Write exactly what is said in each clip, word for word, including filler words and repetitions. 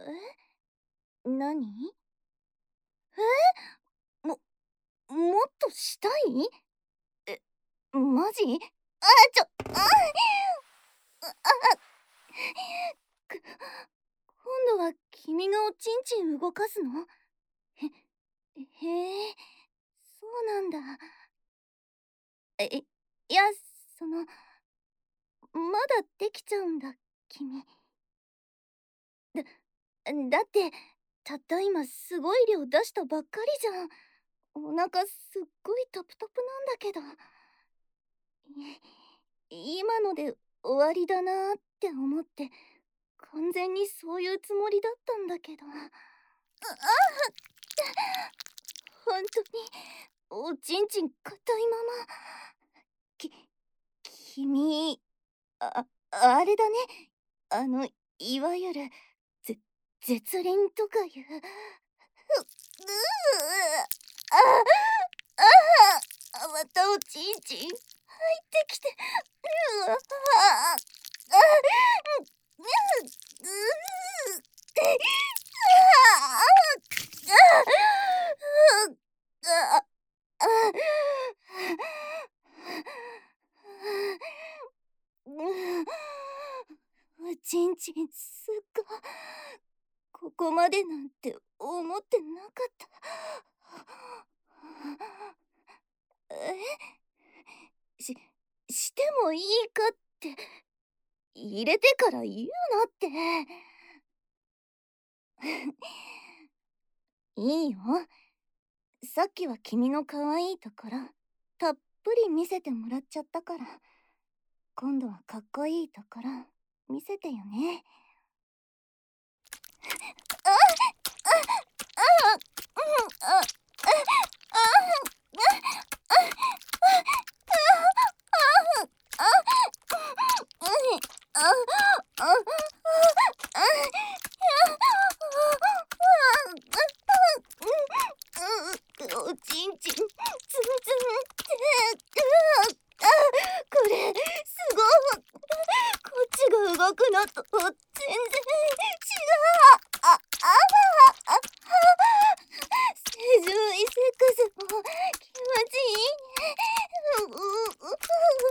え、なに？え？ももっとしたい？え、マジ？あ、ちょ、ああ、あ、く今度は君がおちんちん動かすの？へへえ、そうなんだ。え、いや、その、まだできちゃうんだ、君。だだって、たった今すごい量出したばっかりじゃん。お腹すっごいタプタプなんだけど。い今ので終わりだなーって思って、完全にそういうつもりだったんだけど。ああ、ほんとにおちんちん硬いまま。き君、ああれだね、あの、いわゆるぜ絶倫とかいう。ううあああ、またおちんちん入ってきて。うわああ、うううああおちんちんすっごここまでなんて思ってなかった。えし、してもいいかって入れてから言うなって。いいよ。さっきは君の可愛いところたっぷり見せてもらっちゃったから、今度はかっこいいところ見せてよね。ああああああおちんちんつんつんってあこれすごいこっちが動くのと全然違うあああ正常位セックスも気持ちいいねううう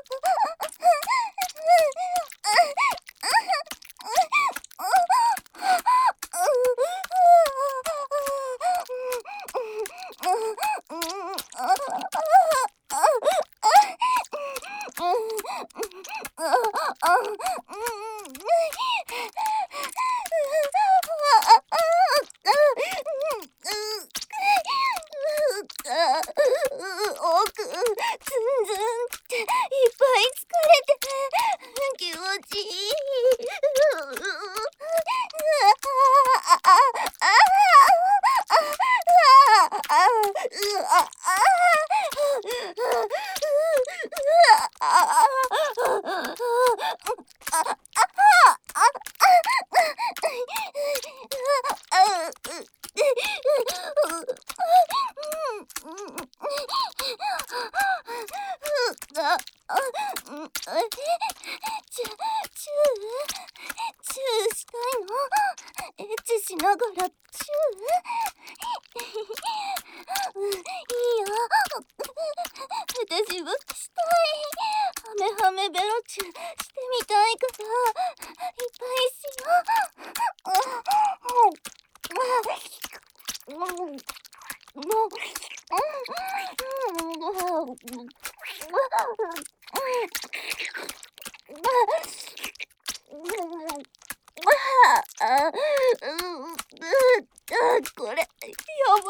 奥ずんずんっていっぱい疲れて気持ちいい。チュ、チューチューしたいの？エッチしながらチューうん、いいよ。私もしたい。ハメハメベロチューしてみたいからいっぱいしよう。もうあ、これやば。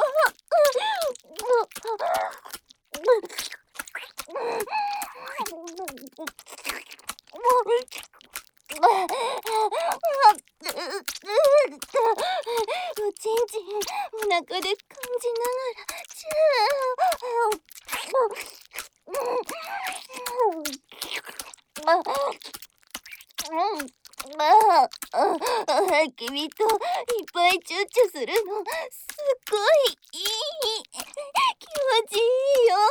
おちんちんお腹で感じながらチューああ君といっぱいチューチューするのすっごいいい気持ちいいよ。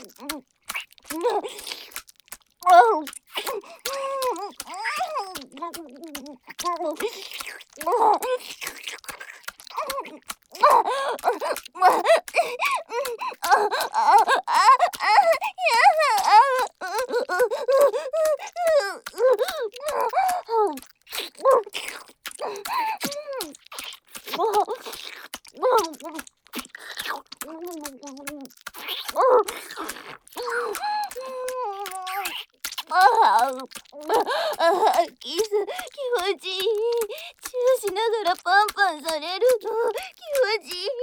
キス気持ちいい。チューしながらパンパンされるの気持ちいい。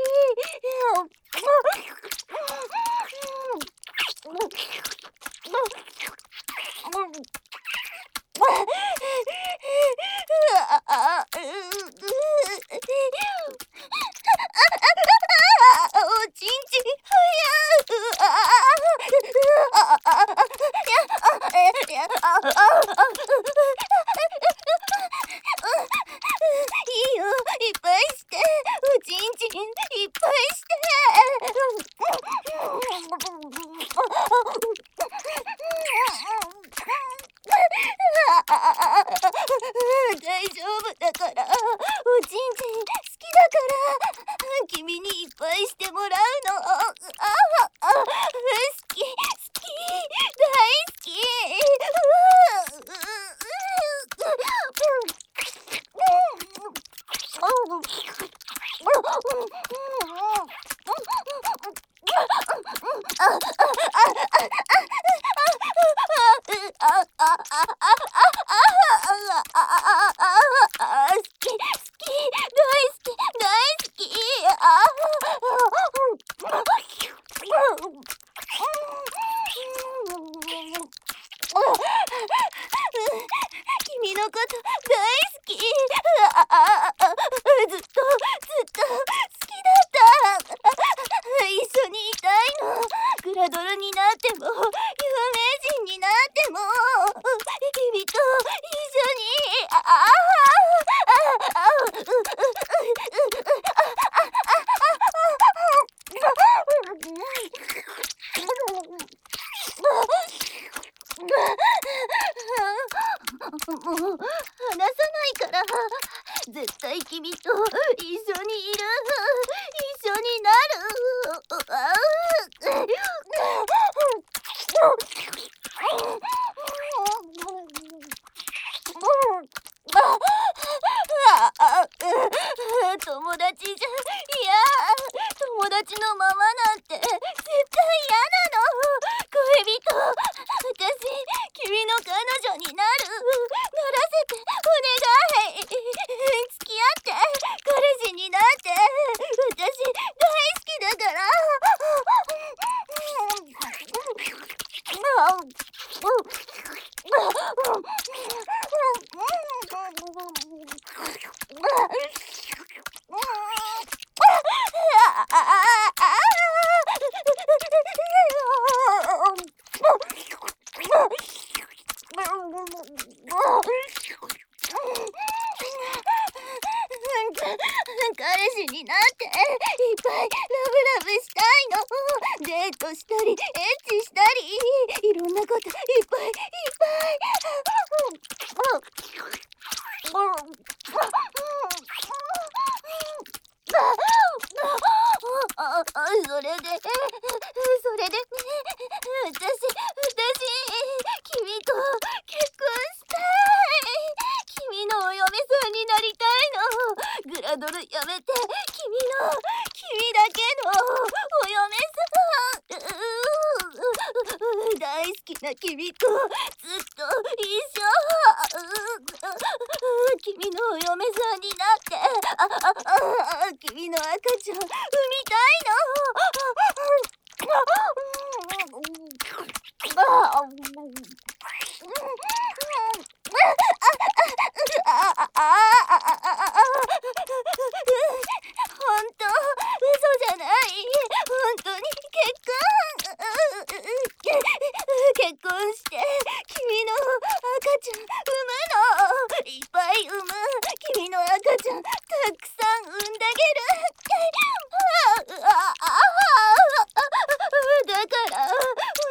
おちんちんいいよ、いっぱいして。おちんちんいっぱいして。大丈夫だから。おちんちん好きだから。君にいっぱいしてもらうの。ああ、好き好き大好き。君のこと大好き。ずっとずっと好きだった。一緒にいたいの。グラドルになっても有名人になっても君と一緒に。ああもう離さないから。絶対君と一緒にいる。一緒になる。友達じゃ、いや、友達のままなんて絶対嫌なの。恋人、私君の彼女になる。ならせてお願い。付き合って彼氏になって。私大好きだから。彼氏になっていっぱいラブラブしたいの。デートしたりエッチしたりいろんなこといっぱいいっぱい。それでそれでね、私私君と結婚したい。君のお嫁さんになりたいの。グラドルやめて君の君だけのお嫁さん。大好きな君とずっと一緒。君のお嫁さんになってああ君の赤ちゃん産みたいの。本当嘘じゃない。本当に結婚結婚して君の赤ちゃん産むの。いっぱい産む。君の赤ちゃんたくさん産んであげる。だから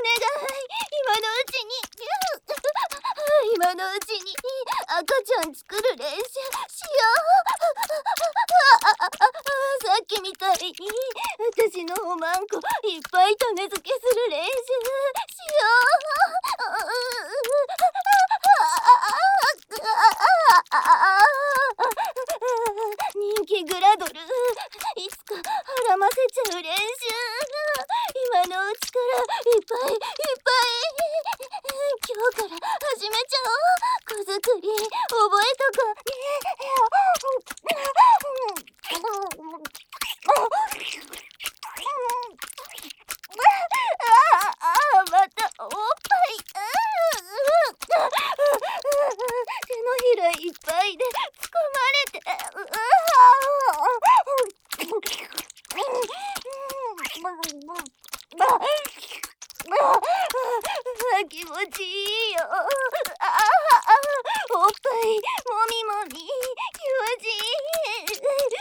る練習しよう。さっきみたいに私のおまんこいっぱい種付けする練習しよう。人気グラドルいつか孕ませちゃう練習今のうちからいっぱいいっぱい今日から始めちゃおう。子作り覚えとこうあまたおっぱい手のひらいっぱいでつかまれて気持ちいいよ。おっぱいもみもみ気持ちいい。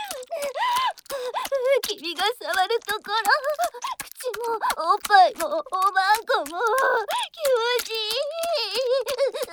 君が触るところ口もおっぱいもおまんこも気持ちいい。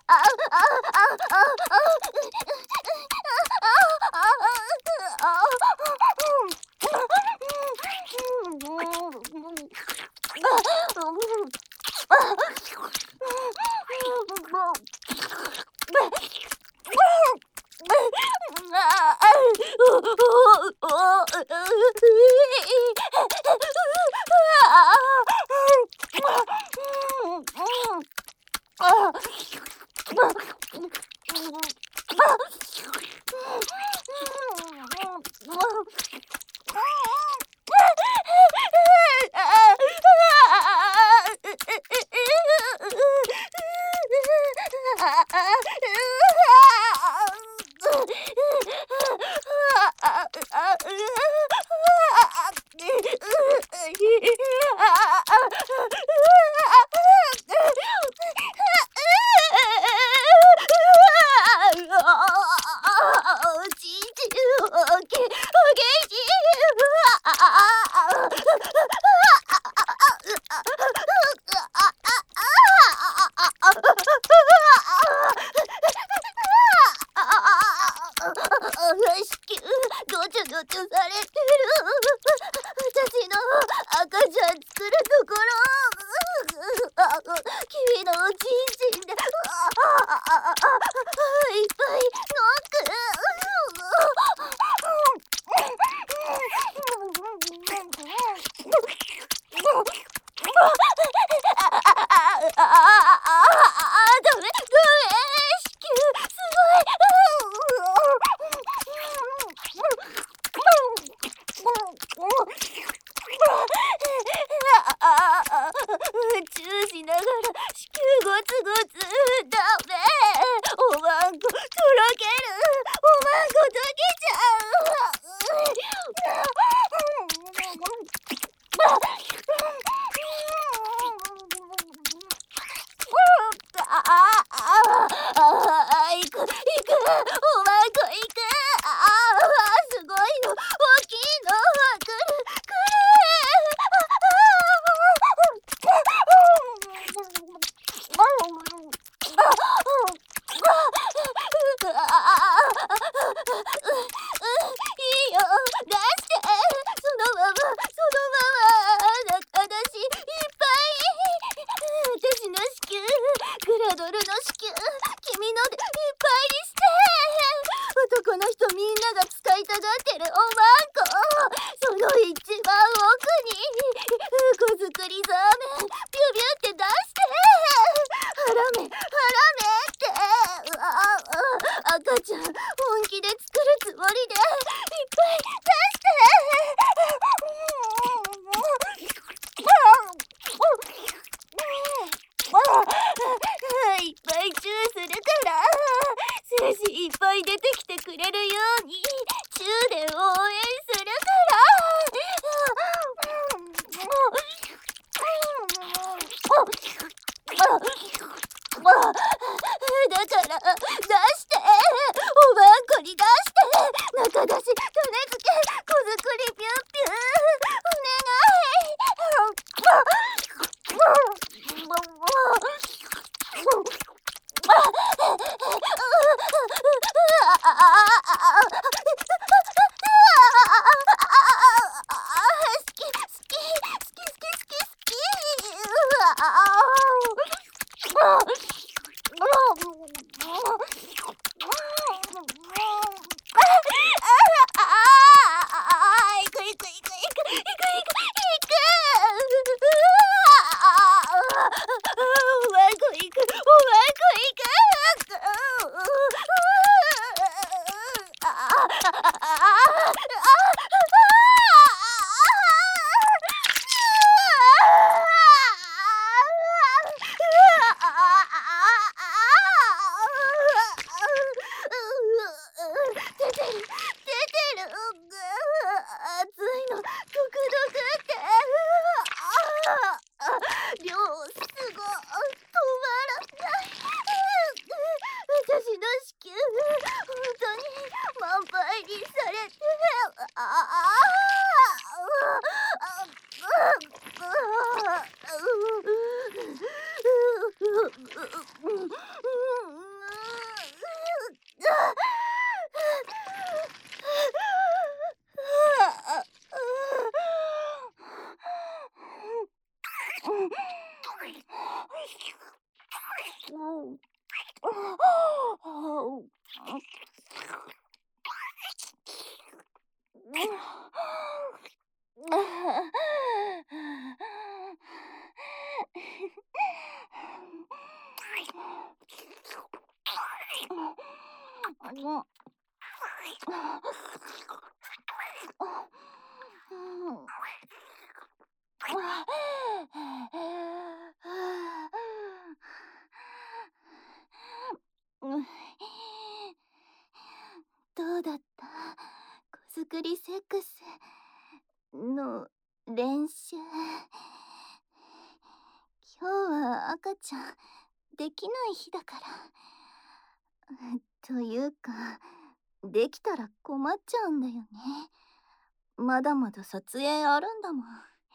どちょどちょされてる。私の赤ちゃん作るところ君のおちんちんでいっぱいノックチューしながら子宮ゴツゴツダメ。おまんことろける。おまんこ溶けちゃう。いくいくおまんこいく。あーすごいの大きいのくるくる。いいよ出してそのままそのまま私いっぱい私の子宮グラドルの子宮君のでいっぱいにして男の人みんなが使いたがってるおまんこその一番奥に子作りザーメンビュビュって出してハラメハラメって赤ちゃん本気で作るつもりでいっぱい出していっぱいチューするから精子いっぱい出てきてくれるようにチューで応援するだから出しておまんこに出して中出し種付け子作りピュッピューお願いまいこいく、おまいこいく。ああああ出てる出てる、熱いの、ドクドクって、ああ量すご、止まらない。私の子宮、本当に満杯にされて、あああの、どうだった？子作りセックスの練習。今日は赤ちゃんできない日だから。というか、できたら困っちゃうんだよね。まだまだ撮影あるんだも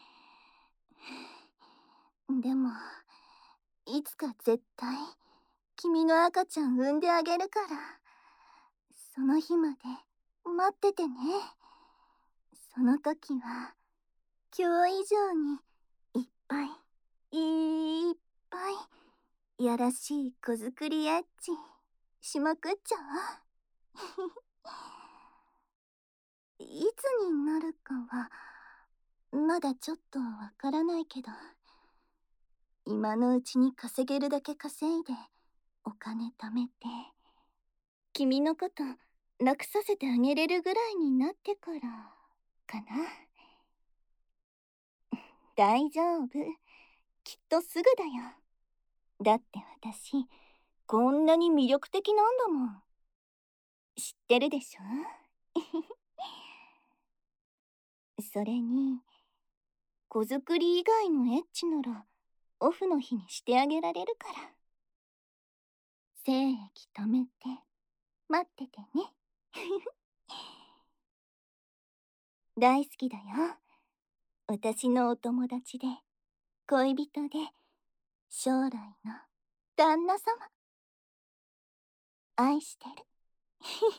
ん。でも、いつか絶対君の赤ちゃん産んであげるから、その日まで待っててね。その時は今日以上にいっぱいいっぱいやらしい子作りエッチしまくっちゃう。いつになるかはまだちょっとわからないけど、今のうちに稼げるだけ稼いでお金貯めて、君のこと楽させてあげれるぐらいになってからかな。大丈夫、きっとすぐだよ。だって私こんなに魅力的なんだもん。知ってるでしょ？それに子作り以外のエッチならオフの日にしてあげられるから。精液止めて待っててね。大好きだよ、私のお友達で恋人で将来の旦那様。愛してる。